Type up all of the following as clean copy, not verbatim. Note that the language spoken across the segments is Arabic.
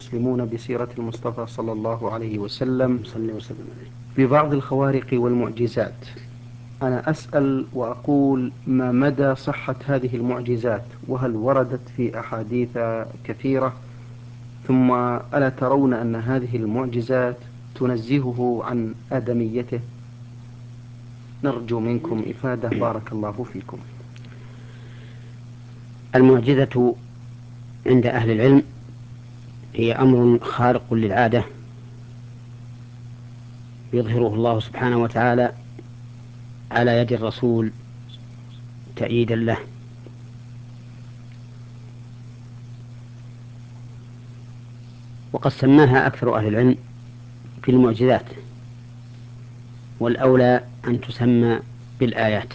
المسلمون بسيرة المصطفى صلى الله عليه وسلم ببعض الخوارق والمعجزات. أنا أسأل وأقول: ما مدى صحة هذه المعجزات؟ وهل وردت في أحاديث كثيرة؟ ثم ألا ترون أن هذه المعجزات تنزهه عن آدميته؟ نرجو منكم إفادة، بارك الله فيكم. المعجزة عند أهل العلم هي أمر خارق للعادة يظهره الله سبحانه وتعالى على يد الرسول تأييدا له. وقد سماها أكثر أهل العلم في المعجزات، والأولى أن تسمى بالآيات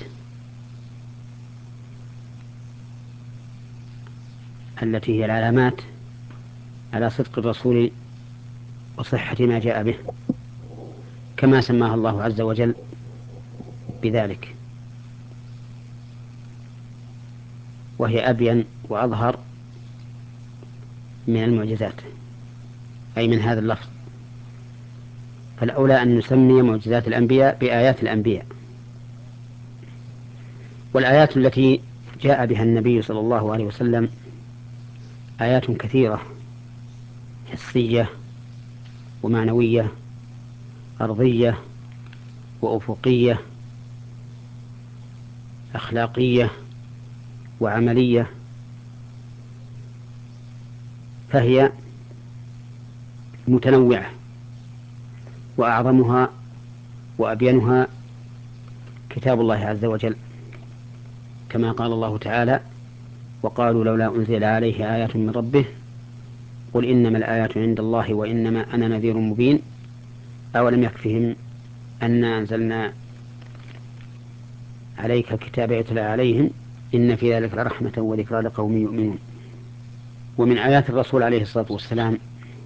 التي هي العلامات على صدق الرسول وصحة ما جاء به، كما سماها الله عز وجل بذلك، وهي أبين وأظهر من المعجزات، أي من هذا اللفظ. فالأولى أن نسمي معجزات الأنبياء بآيات الأنبياء. والآيات التي جاء بها النبي صلى الله عليه وسلم آيات كثيرة، حسية ومعنوية، أرضية وأفقية، أخلاقية وعملية، فهي متنوعة، وأعظمها وأبينها كتاب الله عز وجل، كما قال الله تعالى: وقالوا لولا أنزل عليه آيات من ربه قل إنما الآيات عند الله وإنما أنا نذير مبين أولم يكفهم أنا أنزلنا عليك الكتاب يتلى عليهم إن في ذلك لرحمة وذكرى لقوم يؤمنون. ومن آيات الرسول عليه الصلاة والسلام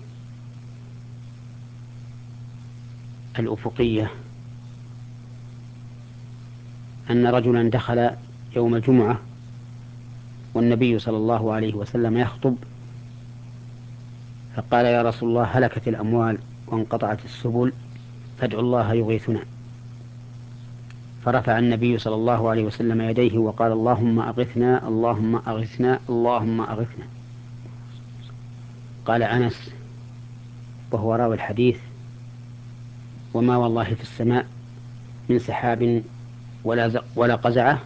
الأفقية أن رجلا دخل يوم الجمعة والنبي صلى الله عليه وسلم يخطب، فقال: يا رسول الله، هلكت الأموال وانقطعت السبل فادعوا الله يغيثنا. فرفع النبي صلى الله عليه وسلم يديه وقال: اللهم أغثنا اللهم أغثنا اللهم أغثنا. قال أنس وهو راوي الحديث: وما والله في السماء من سحاب ولا قزعة،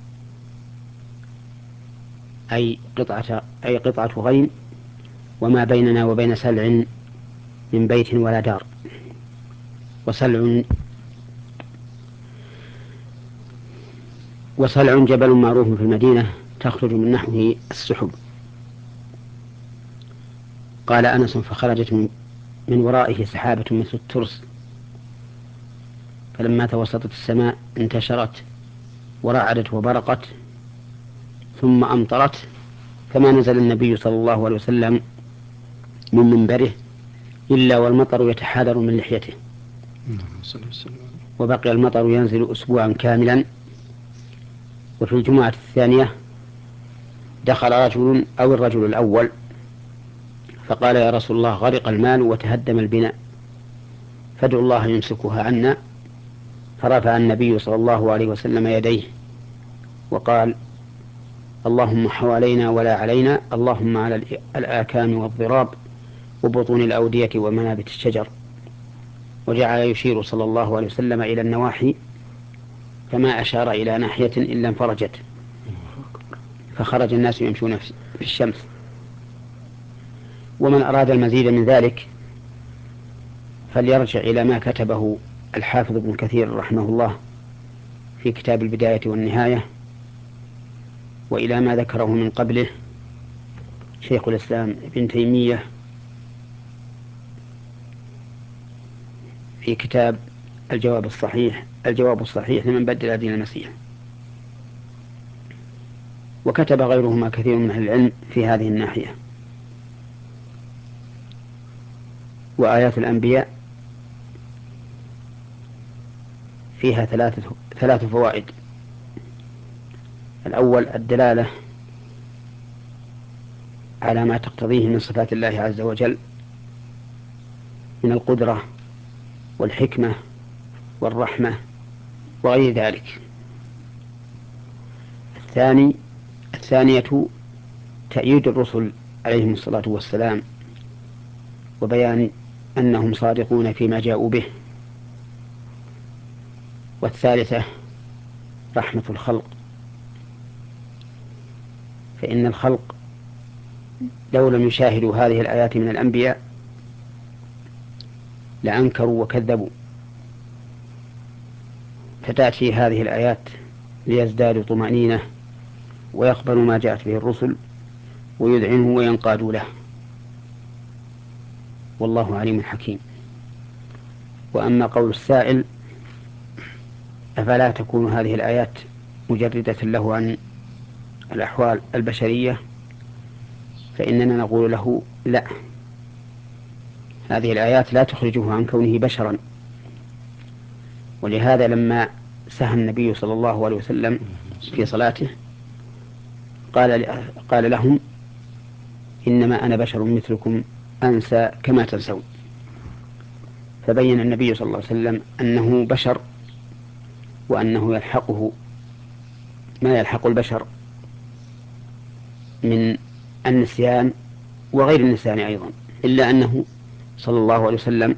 أي قطعة غيم، وما بيننا وبين سلع من بيت ولا دار. وسلع جبل معروف في المدينة تخرج من نحوه السحب. قال أنس: فخرجت من ورائه سحابة مثل الترس، فلما توسطت السماء انتشرت ورعدت وبرقت ثم أمطرت، فما نزل النبي صلى الله عليه وسلم من منبره إلا والمطر يتحاذر من لحيته، وبقي المطر ينزل أسبوعا كاملا. وفي الجمعة الثانية دخل رجل أو الرجل الأول فقال: يا رسول الله، غرق المال وتهدم البناء، فادعوا الله يمسكها عنا. فرفع النبي صلى الله عليه وسلم يديه وقال: اللهم حوالينا ولا علينا، اللهم على الآكام والضراب وبطون الأودية ومنابت الشجر. وجعل يشير صلى الله عليه وسلم إلى النواحي، فما أشار إلى ناحية إلا انفرجت، فخرج الناس يمشون في الشمس. ومن أراد المزيد من ذلك فليرجع إلى ما كتبه الحافظ ابن كثير رحمه الله في كتاب البداية والنهاية، وإلى ما ذكره من قبله شيخ الإسلام ابن تيمية في كتاب الجواب الصحيح لمن بدل دين المسيح. وكتب غيرهما كثير من أهل العلم في هذه الناحية. وآيات الأنبياء فيها ثلاث فوائد. الأول الدلالة على ما تقتضيه من صفات الله عز وجل من القدرة والحكمة والرحمة وغير ذلك. الثانية تأييد الرسل عليهم الصلاة والسلام وبيان أنهم صادقون فيما جاءوا به. والثالثة رحمة الخلق، فإن الخلق لو لم يشاهدوا هذه الآيات من الأنبياء لأنكروا وكذبوا، فتأتي هذه الآيات ليزدادوا طمأنينة ويقبلوا ما جاءت به الرسل ويذعنوا وينقادوا له، والله عليم حكيم. وأما قول السائل أفلا تكون هذه الآيات مجردة له عن الأحوال البشرية، فإننا نقول له لا، هذه الآيات لا تخرجه عن كونه بشرا. ولهذا لما سهى النبي صلى الله عليه وسلم في صلاته قال لهم إنما أنا بشر مثلكم أنسى كما تنسون، فبين النبي صلى الله عليه وسلم أنه بشر وأنه يلحقه ما يلحق البشر من النسيان وغير النسيان أيضا، إلا أنه صلى الله عليه وسلم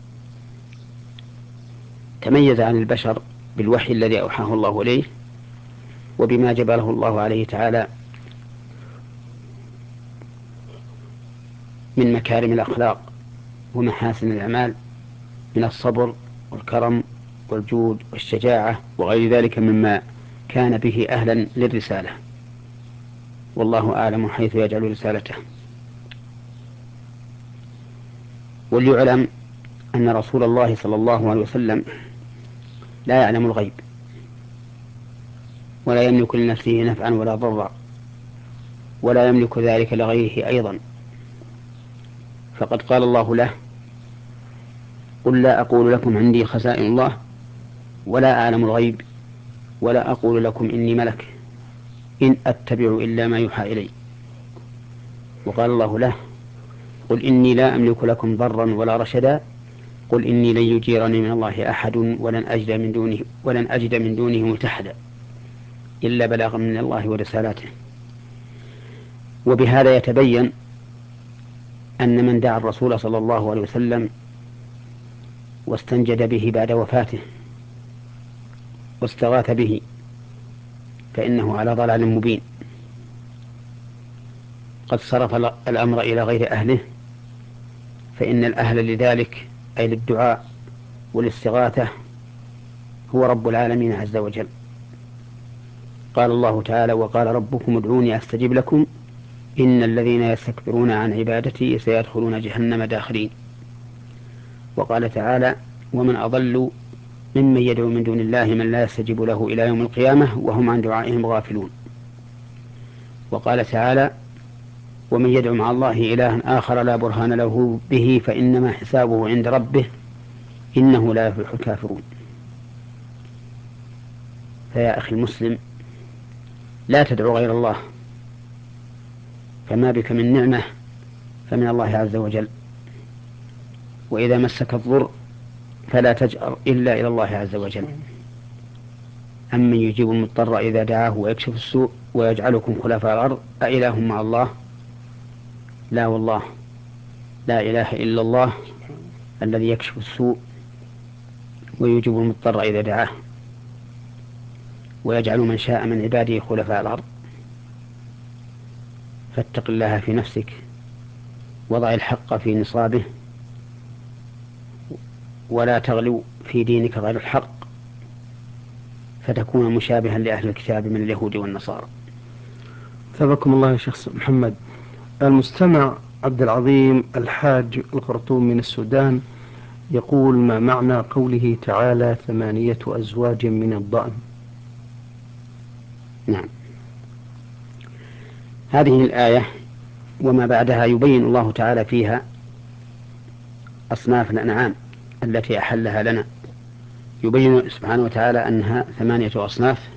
تميز عن البشر بالوحي الذي أوحاه الله إليه وبما جبله الله عليه تعالى من مكارم الأخلاق ومحاسن الأعمال من الصبر والكرم والجود والشجاعة وغير ذلك مما كان به أهلا للرسالة، والله أعلم حيث يجعل رسالته. وليعلم أن رسول الله صلى الله عليه وسلم لا يعلم الغيب ولا يملك لنفسه نفعا ولا ضرا ولا يملك ذلك لغيره أيضا، فقد قال الله له قل لا أقول لكم عندي خزائن الله ولا أعلم الغيب ولا أقول لكم إني ملك إن أتبع إلا ما يوحى إلي. وقال الله له قل إني لا أملك لكم ضرا ولا رشدا قل إني لن يجيرني من الله أحد ولن أجد من دونه ملتحدا إلا بلاغا من الله ورسالاته. وبهذا يتبين أن من دعا الرسول صلى الله عليه وسلم واستنجد به بعد وفاته واستغاث به فإنه على ضلال مبين، قد صرف الأمر إلى غير أهله، فإن الأهل لذلك أي للدعاء والاستغاثة هو رب العالمين عز وجل. قال الله تعالى وقال ربكم ادعوني أستجب لكم إن الذين يستكبرون عن عبادتي سيدخلون جهنم داخرين. وقال تعالى ومن أضل ممن يدعو من دون الله من لا يستجيب له إلى يوم القيامة وهم عن دعائهم غافلون. وقال تعالى ومن يدعو مع الله إلها آخر لا برهان له به فإنما حسابه عند ربه إنه لا يفلح الكافرون. فيا أخي المسلم لا تدعو غير الله، فما بك من نعمة فمن الله عز وجل، وإذا مسك الضر فلا تجأر إلا إلى الله عز وجل. أمن يجيب المضطر إذا دعاه ويكشف السوء ويجعلكم خلفاء الأرض أإله مع الله لا والله لا إله إلا الله الذي يكشف السوء ويجيب المضطر إذا دعاه ويجعل من شاء من عباده خلفاء الأرض. فاتق الله في نفسك وضع الحق في نصابه ولا تغلو في دينك غير الحق فتكون مشابها لأهل الكتاب من اليهود والنصارى. ثابكم الله يا شيخ محمد. المستمع عبد العظيم الحاج الخرطوم من السودان يقول ما معنى قوله تعالى 8 أزواج من الضأن؟ نعم، هذه الآية وما بعدها يبين الله تعالى فيها أصناف الأنعام التي أحلها لنا، يبين سبحانه وتعالى أنها 8 أصناف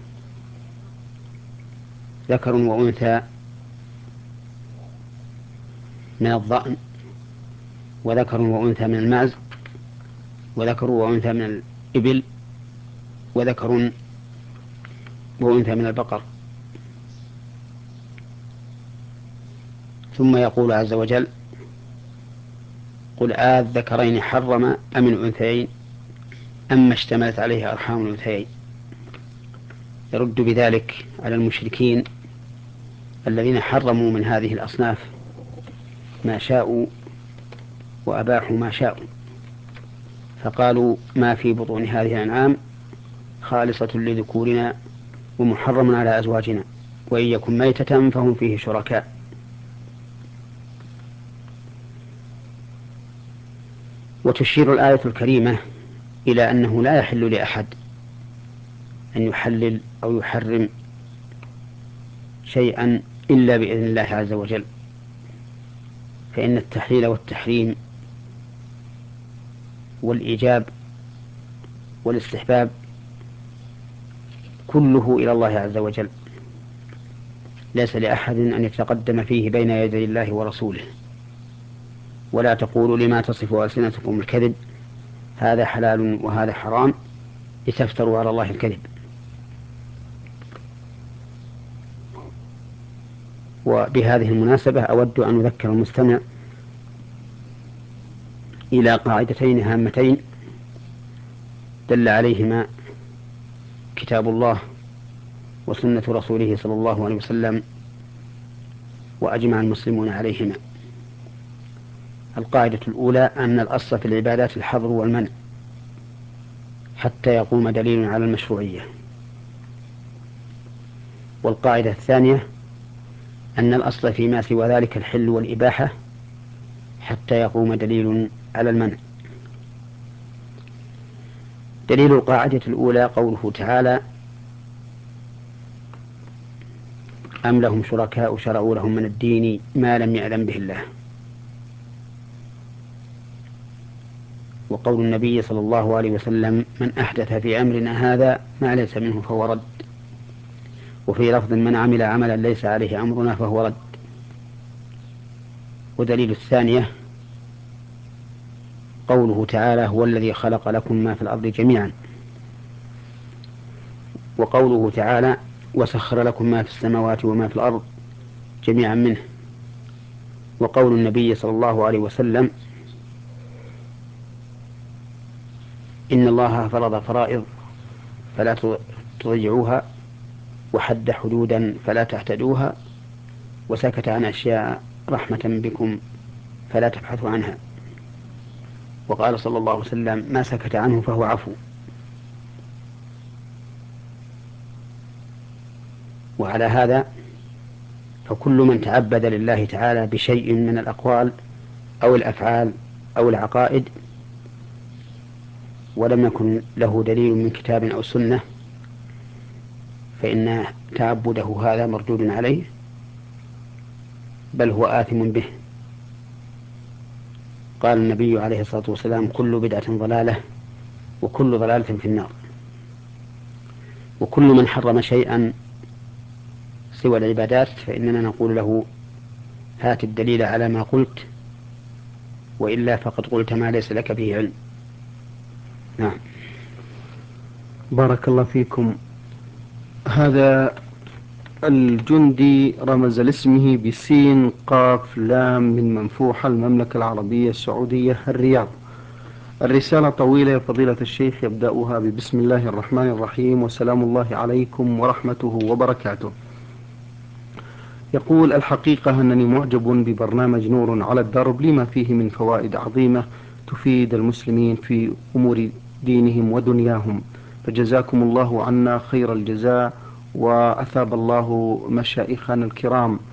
ذكر وأنثى من الضأن وذكر وأنثى من المعز، وذكر وأنثى من الإبل، وذكر وأنثى من البقر. ثم يقول عز وجل: قل الذكرين حرم أم الأنثيين أما اشتملت عليه أرحام الأنثيين. يرد بذلك على المشركين الذين حرموا من هذه الأصناف ما شاءوا وأباحوا ما شاءوا، فقالوا: ما في بطون هذه الأنعام خالصة لذكورنا ومحرم على أزواجنا، وإن يكن ميتة فهم فيه شركاء. وتشير الآية الكريمة إلى أنه لا يحل لأحد أن يحلل أو يحرم شيئا إلا بإذن الله عز وجل، فإن التحليل والتحريم والإيجاب والاستحباب كله إلى الله عز وجل، ليس لأحد أن يتقدم فيه بين يدي الله ورسوله. ولا تقولوا لما تصف ألسنتكم الكذب هذا حلال وهذا حرام لتفتروا على الله الكذب. وبهذه المناسبة أود أن أذكر المستمع إلى قاعدتين هامتين دل عليهما كتاب الله وسنة رسوله صلى الله عليه وسلم وأجمع المسلمون عليهما. القاعدة الأولى أن الأصل في العبادات الحظر والمنع حتى يقوم دليل على المشروعية. والقاعدة الثانية أن الأصل فيما سوى ذلك الحل والإباحة حتى يقوم دليل على المنع. دليل القاعدة الأولى قوله تعالى: أم لهم شركاء شرعوا لهم من الدين ما لم يأذن به الله. وقول النبي صلى الله عليه وسلم: من أحدث في أمرنا هذا ما ليس منه فهو رد. وفي لفظ: من عمل عملا ليس عليه أمرنا فهو رد. ودليل الثانية قوله تعالى: هو الذي خلق لكم ما في الأرض جميعا. وقوله تعالى: وسخر لكم ما في السماوات وما في الأرض جميعا منه. وقول النبي صلى الله عليه وسلم: إن الله فرض فرائض فلا تضيعوها وحد حدودا فلا تعتدوها وسكت عن أشياء رحمة بكم فلا تبحثوا عنها. وقال صلى الله عليه وسلم: ما سكت عنه فهو عفو. وعلى هذا فكل من تعبد لله تعالى بشيء من الأقوال أو الأفعال أو العقائد ولم يكن له دليل من كتاب أو سنة فإن تعبده هذا مردود عليه، بل هو آثم به. قال النبي عليه الصلاة والسلام: كل بدعة ضلالة وكل ضلالة في النار. وكل من حرم شيئا سوى العبادات فإننا نقول له: هات الدليل على ما قلت، وإلا فقد قلت ما ليس لك به علم. نعم. بارك الله فيكم. هذا الجندي رمز لاسمه بسين قاف لام من منفوحة المملكة العربية السعودية الرياض. الرسالة طويلة يا فضيلة الشيخ، يبدأها ببسم الله الرحمن الرحيم وسلام الله عليكم ورحمته وبركاته. يقول: الحقيقة أنني معجب ببرنامج نور على الدرب لما فيه من فوائد عظيمة تفيد المسلمين في أمور دينهم ودنياهم، فجزاكم الله عنا خير الجزاء وأثاب الله مشايخنا الكرام